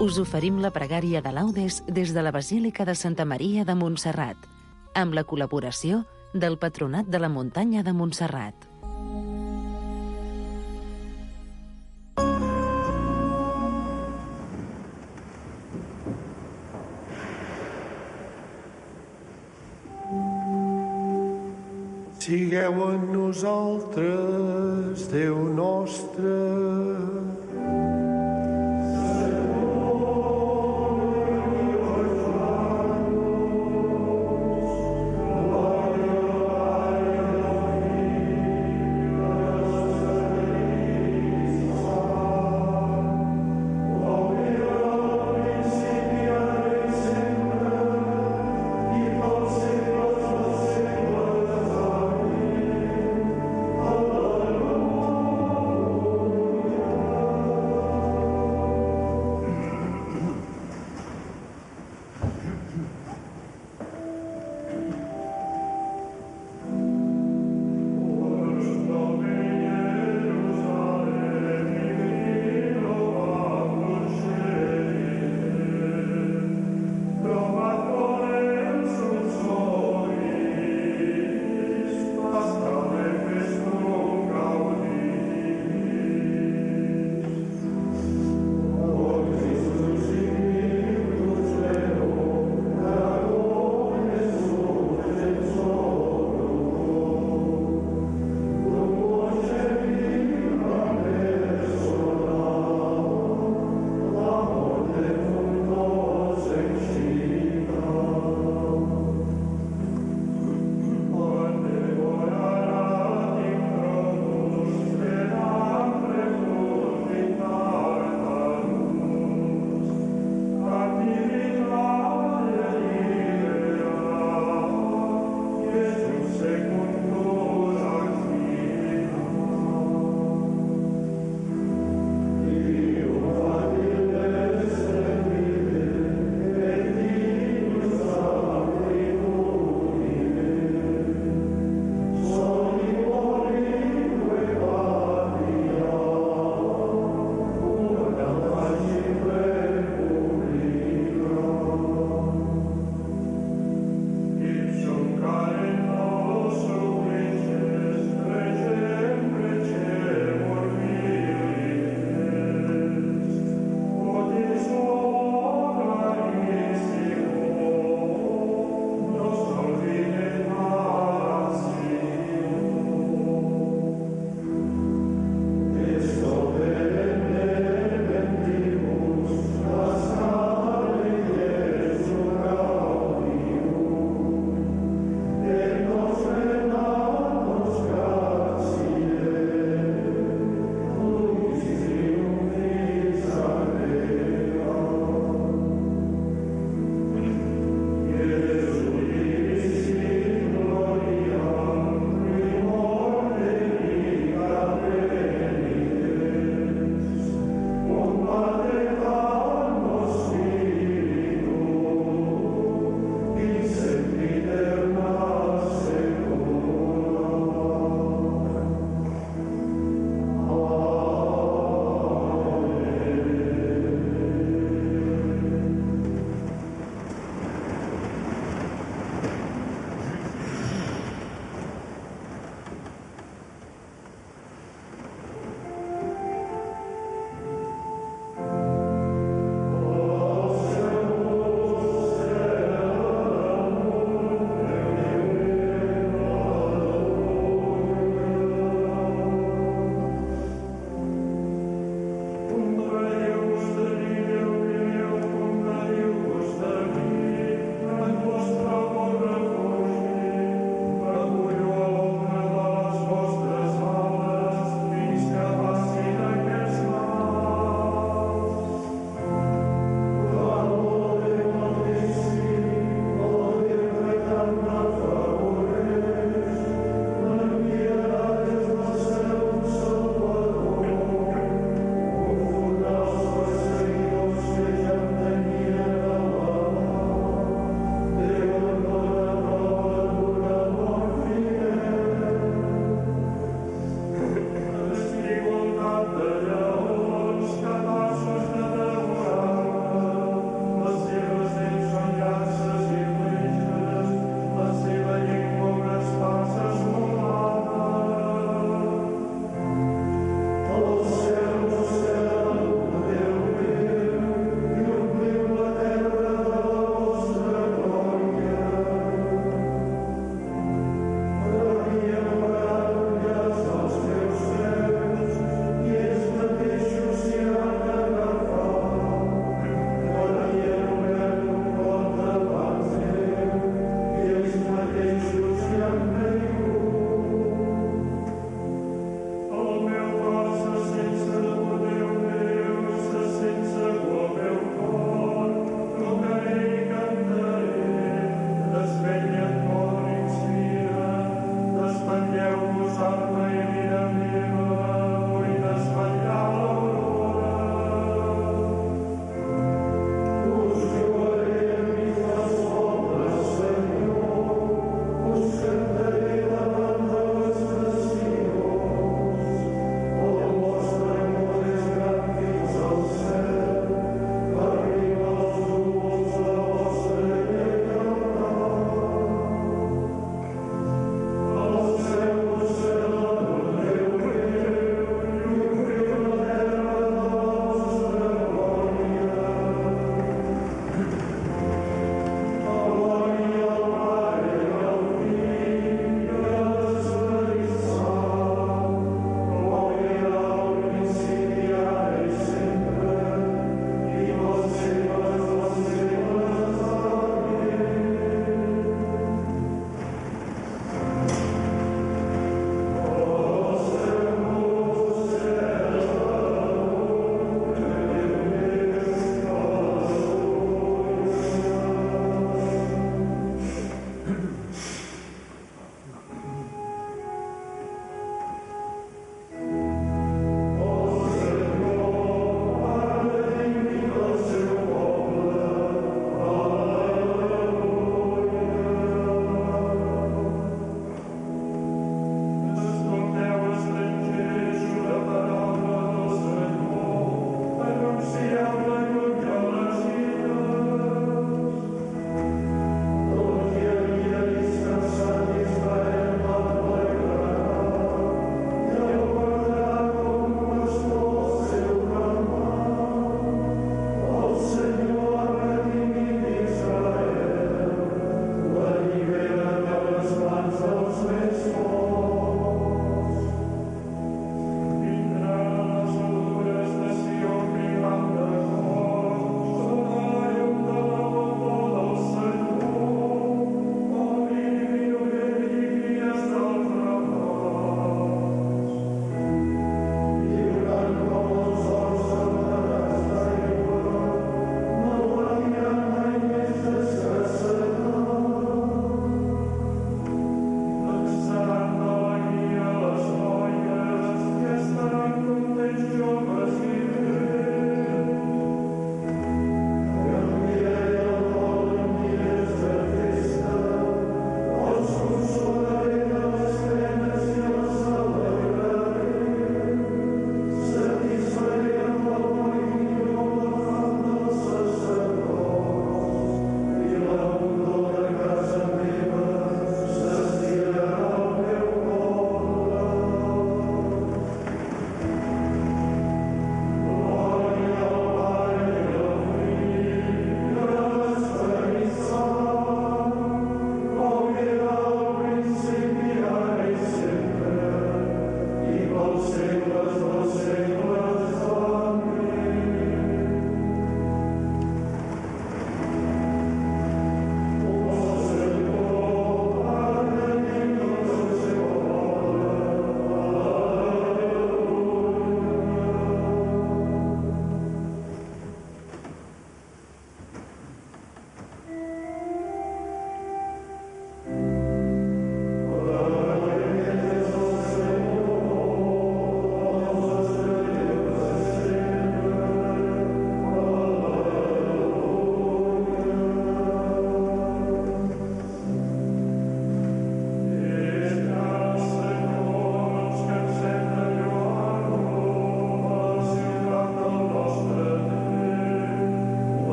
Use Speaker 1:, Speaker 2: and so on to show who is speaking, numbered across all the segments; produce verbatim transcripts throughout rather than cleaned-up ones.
Speaker 1: Us oferim la pregària de laudes des de la Basílica de Santa Maria de Montserrat, amb la col·laboració del Patronat de la Muntanya de Montserrat.
Speaker 2: Sigueu en nosaltres, Déu nostre.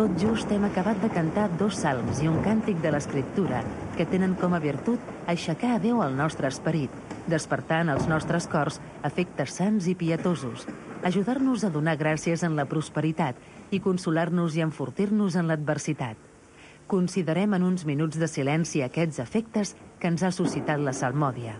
Speaker 1: Tot just hem acabat de cantar dos salms i un càntic de l'Escriptura que tenen com a virtut aixecar a Déu el nostre esperit, despertar en els nostres cors afectes sants i pietosos, ajudar-nos a donar gràcies en la prosperitat i consolar-nos i enfortir-nos en l'adversitat. Considerem en uns minuts de silenci aquests efectes que ens ha suscitat la salmòdia.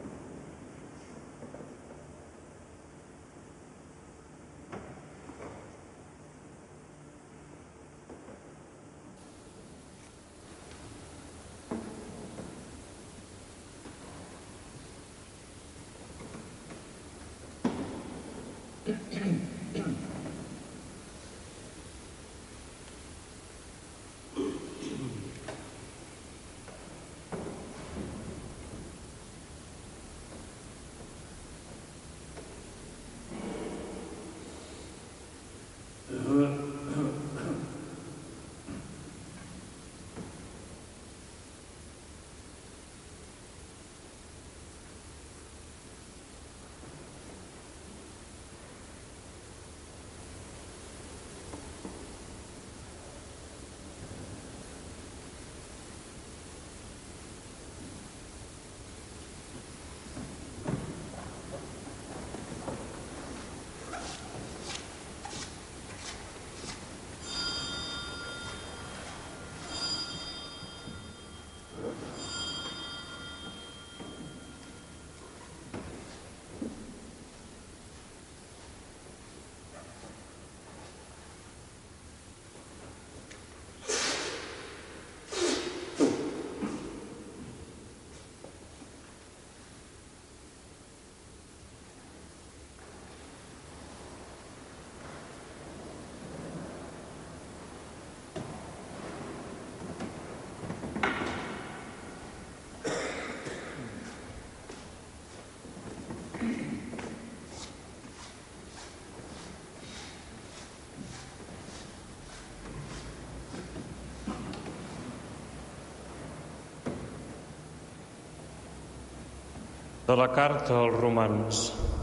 Speaker 3: De la carta als Romans.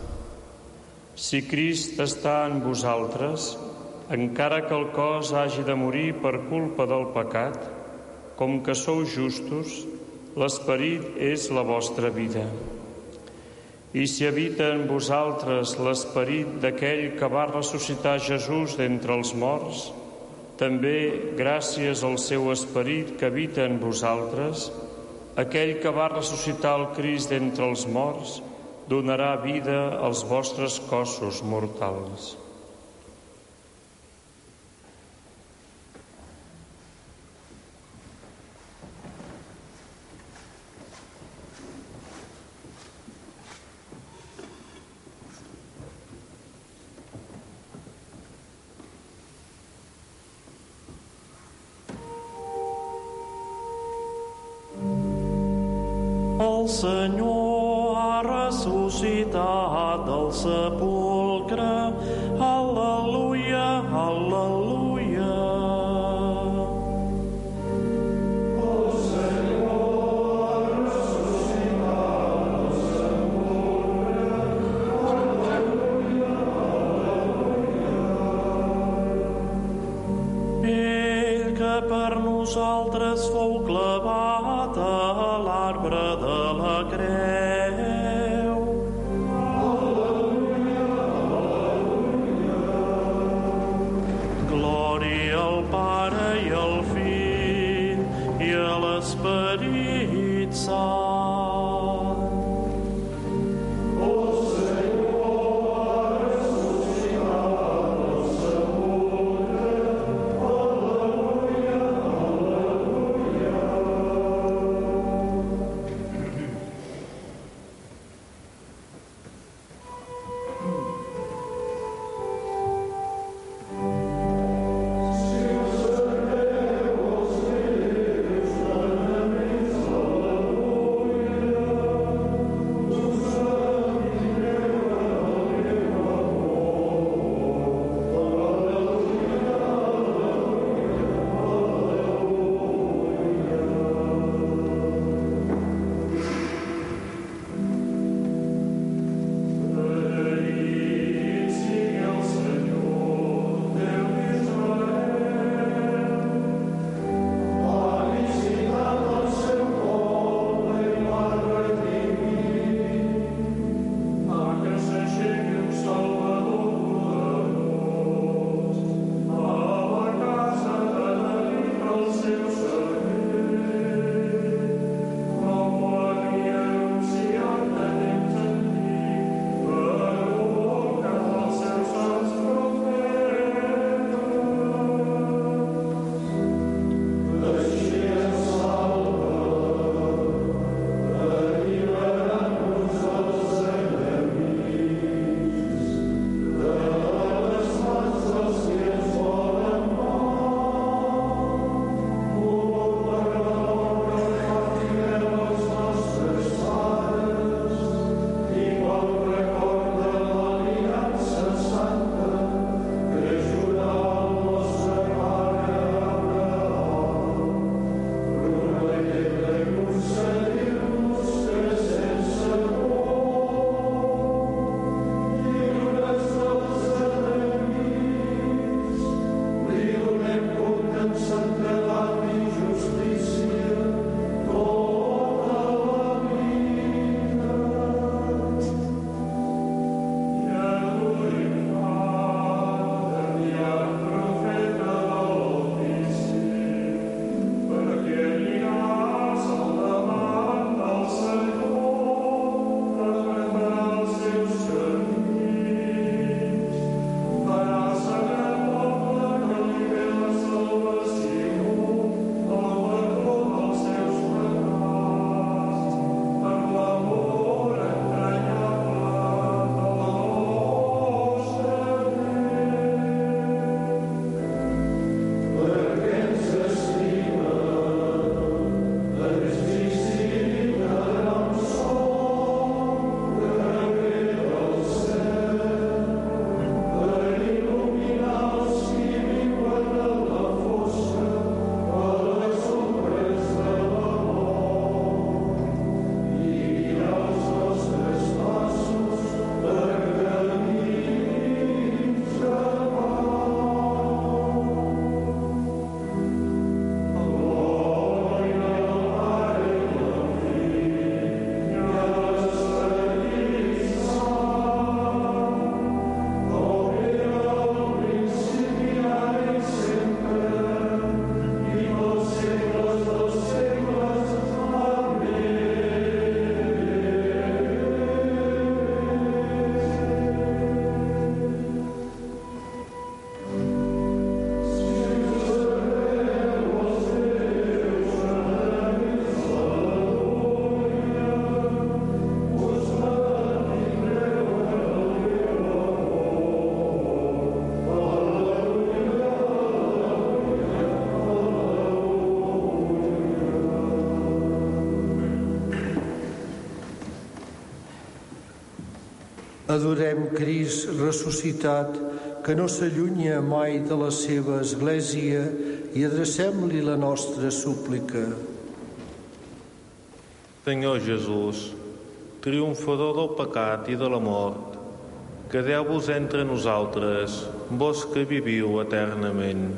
Speaker 3: Si Crist està en vosaltres, encara que el cos hagi de morir per culpa del pecat, com que sou justos, l'esperit és la vostra vida. I si habita en vosaltres l'esperit d'aquell que va ressuscitar Jesús d'entre els morts, també, gràcies al seu esperit que habita en vosaltres, aquell que va ressuscitar el Crist d'entre els morts donarà vida als vostres cossos mortals.
Speaker 2: El Senyor ha ressuscitat del sepulcre. Al·leluia, al·leluia. El Senyor ha ressuscitat del sepulcre. Al·leluia, al·leluia. Ell que per nosaltres fou clavat a l'arbre de la creu. Al·leluia, al·leluia. Glòria al Pare i al Fill i a l'Esperit Sant. El Senyor ha ressuscitat del sepulcre. Al·leluia, al·leluia.
Speaker 4: Adorem Crist ressuscitat, que no s'allunya mai de la seva Església, i adrecem-li la nostra súplica.
Speaker 5: Senyor Jesús, triomfador del pecat i de la mort, quedeu-vos entre nosaltres, vos que viviu eternament.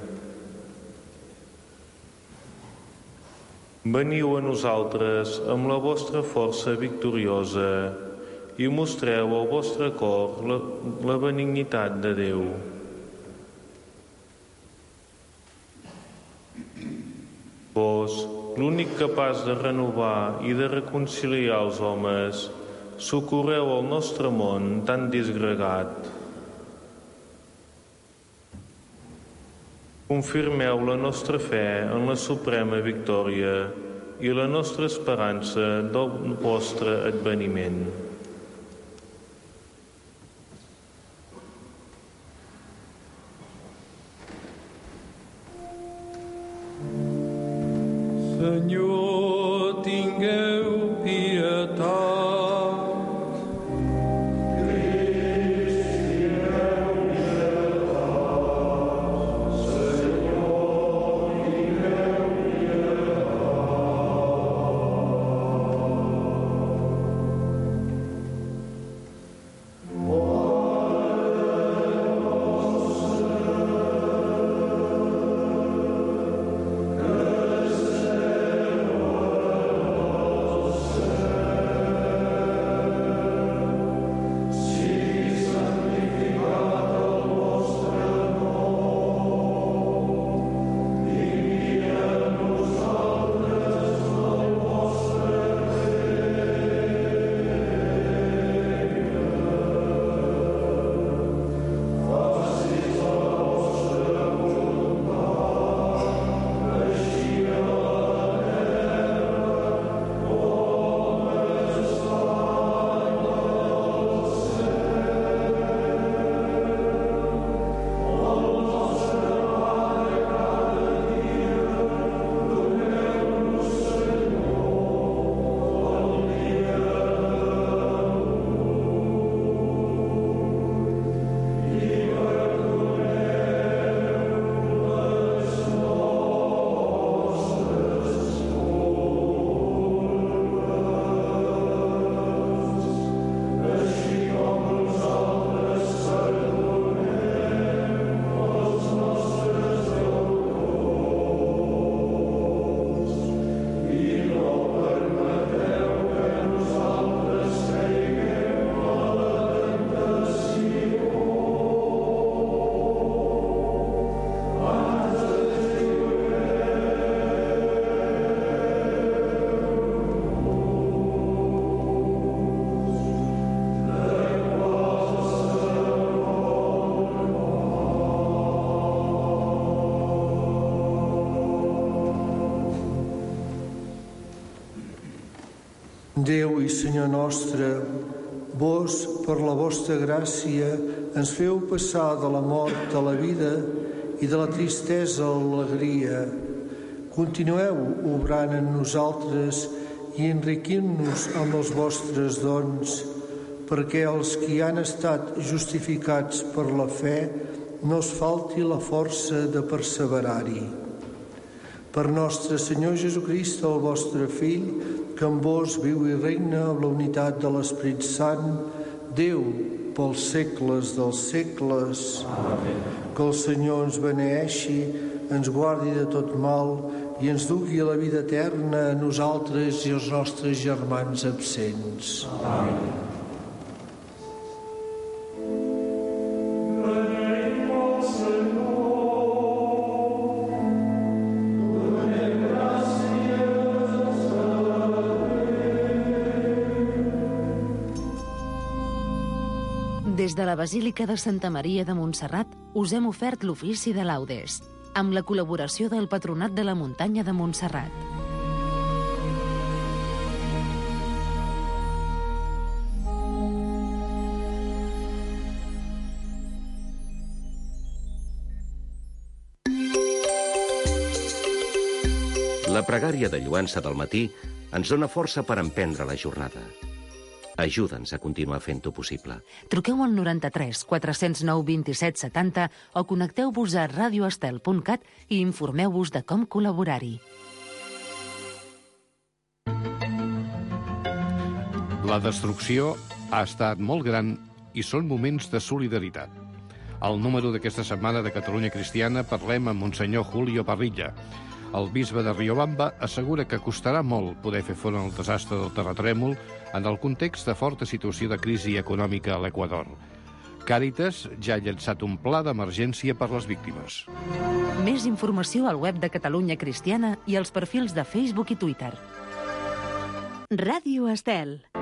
Speaker 5: Veniu a nosaltres amb la vostra força victoriosa i mostreu al vostre cor la, la benignitat de Déu. Vos, l'únic capaç de renovar i de reconciliar els homes, socorreu el nostre món tan disgregat. Confirmeu la nostra fe en la suprema victòria i la nostra esperança del vostre adveniment.
Speaker 2: Senyor, tingueu pietat.
Speaker 4: Déu i Senyor nostre, vos, per la vostra gràcia, ens feu passar de la mort a la vida i de la tristesa a l'alegria. Continueu obrant en nosaltres i enriquint-nos amb els vostres dons, perquè els qui han estat justificats per la fe no es falti la força de perseverar-hi. Per nostre Senyor Jesucrist, el vostre Fill, que amb vos viu i regna amb la unitat de l'Esperit Sant, Déu, pels segles dels segles. Amén. Que el Senyor ens beneeixi, ens guardi de tot mal i ens dugui a la vida eterna a nosaltres i els nostres germans absents. Amén.
Speaker 1: Des de la Basílica de Santa Maria de Montserrat us hem ofert l'ofici de laudes, amb la col·laboració del Patronat de la Muntanya de Montserrat.
Speaker 6: La pregària de lloança del matí ens dona força per emprendre la jornada. Ajuda'ns a continuar fent-ho possible.
Speaker 1: Truqueu al noranta-tres quatre cents nou vint-i-set setanta o connecteu-vos a radio estel punt cat i informeu-vos de com col·laborar-hi.
Speaker 7: La destrucció ha estat molt gran i són moments de solidaritat. Al número d'aquesta setmana de Catalunya Cristiana parlem amb Monsenyor Julio Parrilla. El bisbe de Riobamba assegura que costarà molt poder fer front al desastre del terratrèmol en el context de forta situació de crisi econòmica a l'Equador. Càritas ja ha llançat un pla d'emergència per les víctimes.
Speaker 1: Més informació al web de Catalunya Cristiana i als perfils de Facebook i Twitter.
Speaker 8: Ràdio Estel.